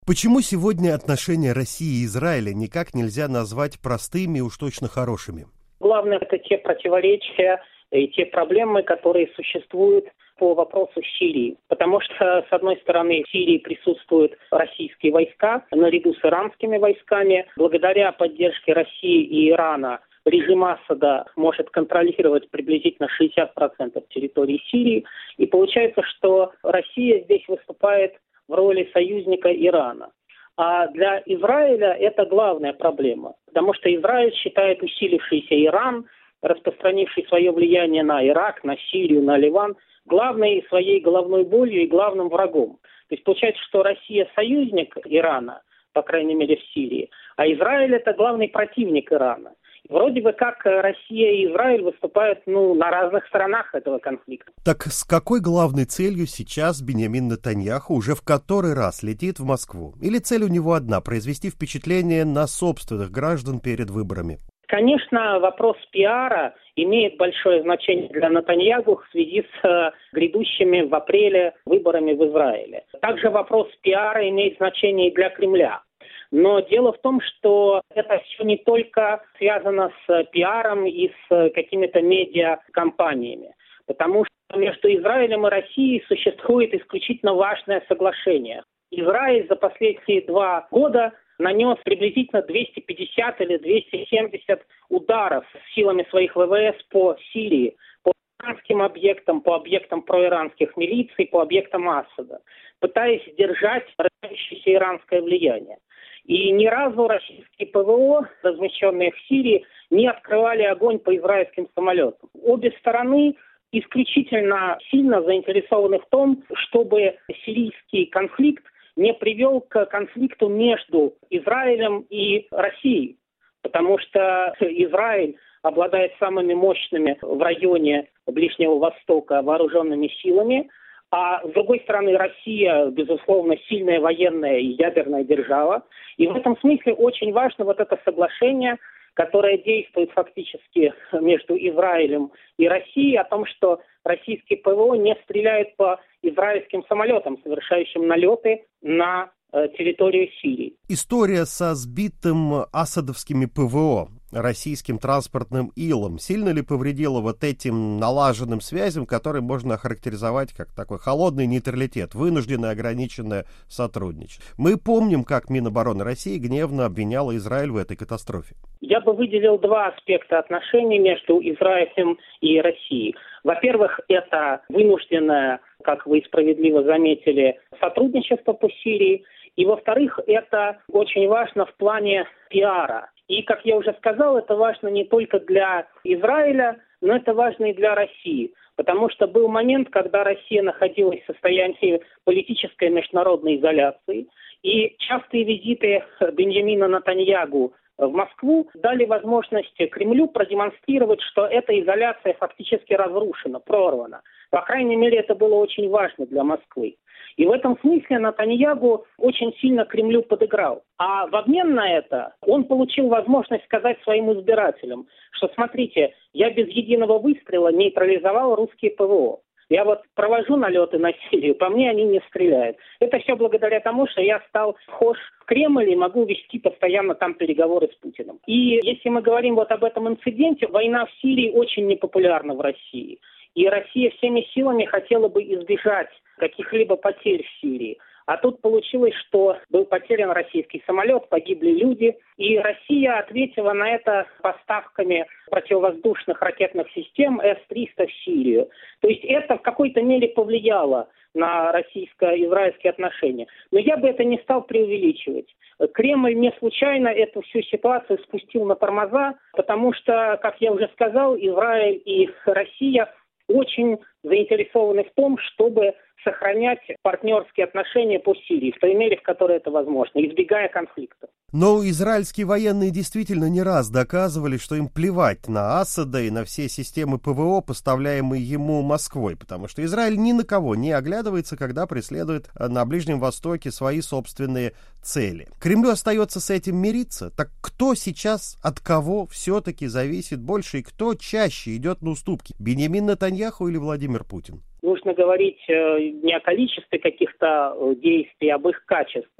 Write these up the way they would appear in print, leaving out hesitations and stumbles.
Почему сегодня отношения России и Израиля никак нельзя назвать простыми и уж точно хорошими? Главное, это те противоречия и те проблемы, которые существуют по вопросу Сирии. Потому что, с одной стороны, в Сирии присутствуют российские войска наряду с иранскими войсками. Благодаря поддержке России и Ирана режим Асада может контролировать приблизительно 60% территории Сирии. И получается, что Россия здесь выступает в роли союзника Ирана. А для Израиля это главная проблема, потому что Израиль считает усилившийся Иран, распространивший свое влияние на Ирак, на Сирию, на Ливан, главной своей головной болью и главным врагом. То есть получается, что Россия союзник Ирана, по крайней мере в Сирии, а Израиль это главный противник Ирана. Вроде бы как Россия и Израиль выступают на разных сторонах этого конфликта. Так с какой главной целью сейчас Биньямин Нетаньяху уже в который раз летит в Москву? Или цель у него одна – произвести впечатление на собственных граждан перед выборами? Конечно, вопрос пиара имеет большое значение для Нетаньяху в связи с грядущими в апреле выборами в Израиле. Также вопрос пиара имеет значение и для Кремля. Но дело в том, что это все не только связано с пиаром и с какими-то медиакомпаниями, потому что между Израилем и Россией существует исключительно важное соглашение. Израиль за последние 2 года нанес приблизительно 250 или 270 ударов силами своих ВВС по Сирии, по иранским объектам, по объектам проиранских милиций, по объектам Асада, пытаясь сдержать растущееся иранское влияние. И ни разу российские ПВО, размещенные в Сирии, не открывали огонь по израильским самолетам. Обе стороны исключительно сильно заинтересованы в том, чтобы сирийский конфликт не привел к конфликту между Израилем и Россией, потому что Израиль обладает самыми мощными в районе Ближнего Востока вооруженными силами, а с другой стороны Россия, безусловно, сильная военная и ядерная держава. И в этом смысле очень важно вот это соглашение, которое действует фактически между Израилем и Россией, о том, что российские ПВО не стреляют по израильским самолетам, совершающим налеты на территорию Сирии. История со сбитым асадовскими ПВО, российским транспортным илом, сильно ли повредила вот этим налаженным связям, которые можно охарактеризовать как такой холодный нейтралитет, вынужденное ограниченное сотрудничество? Мы помним, как Минобороны России гневно обвиняла Израиль в этой катастрофе. Я бы выделил 2 аспекта отношений между Израилем и Россией. Во-первых, это вынужденное, как вы справедливо заметили, сотрудничество по Сирии. И, во-вторых, это очень важно в плане пиара. И, как я уже сказал, это важно не только для Израиля, но это важно и для России. Потому что был момент, когда Россия находилась в состоянии политической международной изоляции. И частые визиты Биньямина Нетаньяху в Москву дали возможность Кремлю продемонстрировать, что эта изоляция фактически разрушена, прорвана. По крайней мере, это было очень важно для Москвы. И в этом смысле Нетаньяху очень сильно Кремлю подыграл. А в обмен на это он получил возможность сказать своим избирателям, что смотрите, я без единого выстрела нейтрализовал русские ПВО. Я вот провожу налеты на Сирию, по мне они не стреляют. Это все благодаря тому, что я стал вхож в Кремль и могу вести постоянно там переговоры с Путиным. И если мы говорим вот об этом инциденте, война в Сирии очень непопулярна в России. И Россия всеми силами хотела бы избежать каких-либо потерь в Сирии. А тут получилось, что был потерян российский самолет, погибли люди. И Россия ответила на это поставками противовоздушных ракетных систем С-300 в Сирию. То есть это в какой-то мере повлияло на российско-израильские отношения. Но я бы это не стал преувеличивать. Кремль не случайно эту всю ситуацию спустил на тормоза, потому что, как я уже сказал, Израиль и Россия очень заинтересованы в том, чтобы сохранять партнерские отношения по Сирии, в той мере, в которой это возможно, избегая конфликта. Но израильские военные действительно не раз доказывали, что им плевать на Асада и на все системы ПВО, поставляемые ему Москвой, потому что Израиль ни на кого не оглядывается, когда преследует на Ближнем Востоке свои собственные цели. Кремлю остается с этим мириться. Так кто сейчас от кого все-таки зависит больше и кто чаще идет на уступки? Биньямин Нетаньяху или Владимир Путин? Нужно говорить не о количестве каких-то действий, а об их качестве.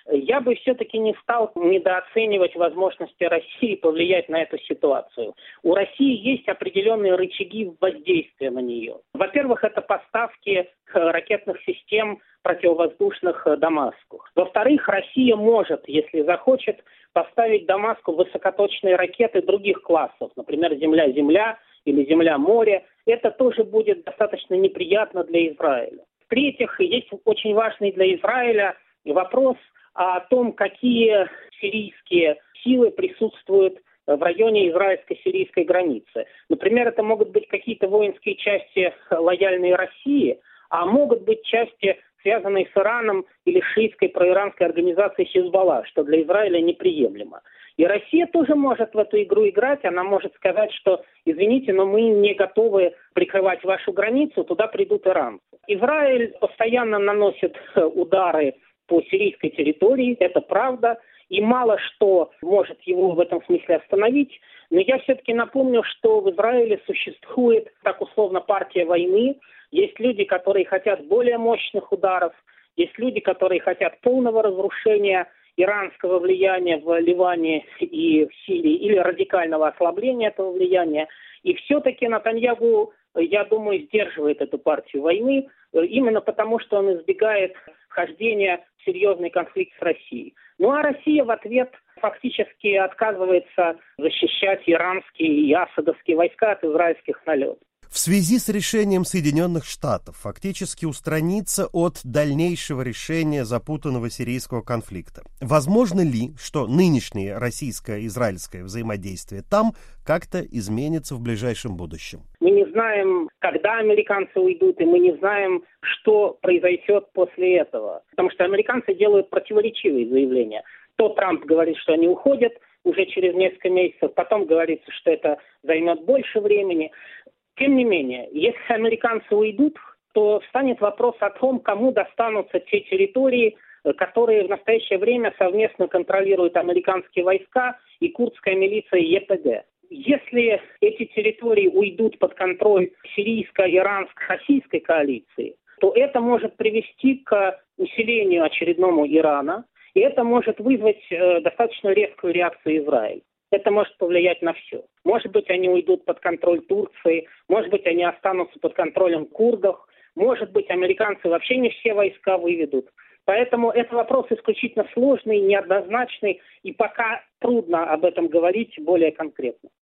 Я бы все-таки не стал недооценивать возможности России повлиять на эту ситуацию. У России есть определенные рычаги воздействия на нее. Во-первых, это поставки ракетных систем противовоздушных Дамаску. Во-вторых, Россия может, если захочет, поставить Дамаску высокоточные ракеты других классов, например, Земля-Земля или Земля-море. Это тоже будет достаточно неприятно для Израиля. В-третьих, есть очень важный для Израиля вопрос о том, какие сирийские силы присутствуют в районе израильско-сирийской границы. Например, это могут быть какие-то воинские части, лояльные России, а могут быть части, связанные с Ираном или шиитской проиранской организацией Хизбалла, что для Израиля неприемлемо. И Россия тоже может в эту игру играть, она может сказать, что, извините, но мы не готовы прикрывать вашу границу, туда придут иранцы. Израиль постоянно наносит удары по сирийской территории, это правда, и мало что может его в этом смысле остановить. Но я все-таки напомню, что в Израиле существует, так условно, партия войны. Есть люди, которые хотят более мощных ударов, есть люди, которые хотят полного разрушения иранского влияния в Ливане и в Сирии или радикального ослабления этого влияния. И все-таки Нетаньяху, я думаю, сдерживает эту партию войны, именно потому, что он избегает вхождения в серьезный конфликт с Россией. Ну а Россия в ответ фактически отказывается защищать иранские и асадовские войска от израильских налетов. В связи с решением Соединенных Штатов фактически устраниться от дальнейшего решения запутанного сирийского конфликта, возможно ли, что нынешнее российско-израильское взаимодействие там как-то изменится в ближайшем будущем? Мы не знаем, когда американцы уйдут, и мы не знаем, что произойдет после этого. Потому что американцы делают противоречивые заявления. То Трамп говорит, что они уходят уже через несколько месяцев, потом говорится, что это займет больше времени. Тем не менее, если американцы уйдут, то встанет вопрос о том, кому достанутся те территории, которые в настоящее время совместно контролируют американские войска и курдская милиция ЕПГ. Если эти территории уйдут под контроль сирийско-иранско-российской коалиции, то это может привести к усилению очередному Ирана, и это может вызвать достаточно резкую реакцию Израиля. Это может повлиять на все. Может быть, они уйдут под контроль Турции, может быть, они останутся под контролем курдов, может быть, американцы вообще не все войска выведут. Поэтому это вопрос исключительно сложный, неоднозначный, и пока трудно об этом говорить более конкретно.